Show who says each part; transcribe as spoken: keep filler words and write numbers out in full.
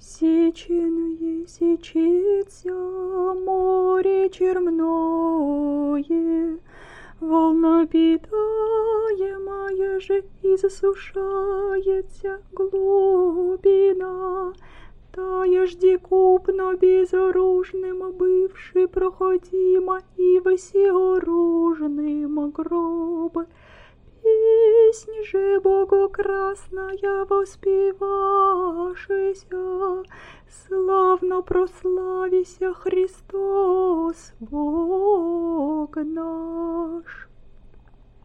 Speaker 1: Сеченое сечется море черное, волна питаемая же иссушается глубина. Тая жди купно безоружным бывший проходимо и всеоружным гроб. Песнь же Богу красная воспевашися, славно прославися Христос, Бог наш.